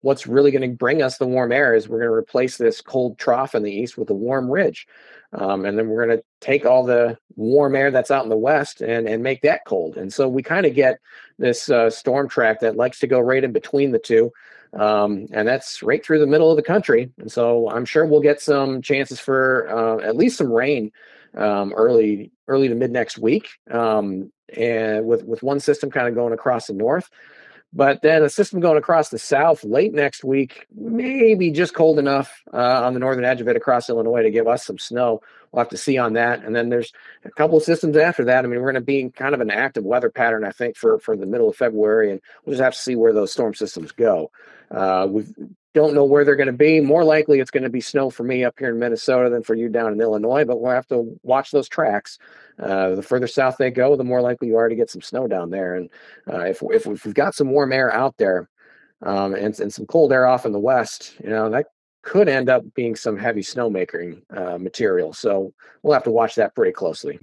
what's really going to bring us the warm air is we're going to replace this cold trough in the east with a warm ridge. And then we're going to take all the warm air that's out in the west and make that cold. And so we kind of get this storm track that likes to go right in between the two. And that's right through the middle of the country. And so I'm sure we'll get some chances for at least some rain early to mid next week. And with one system kind of going across the north. But then a system going across the south late next week, maybe just cold enough on the northern edge of it across Illinois to give us some snow. We'll have to see on that. And then there's a couple of systems after that. I mean, we're going to be in kind of an active weather pattern, I think, for the middle of February, and we'll just have to see where those storm systems go. We don't know where they're going to be. More likely, it's going to be snow for me up here in Minnesota than for you down in Illinois. But we'll have to watch those tracks. The further south they go, the more likely you are to get some snow down there. And if we've got some warm air out there and some cold air off in the west, that could end up being some heavy snowmaking material. So we'll have to watch that pretty closely.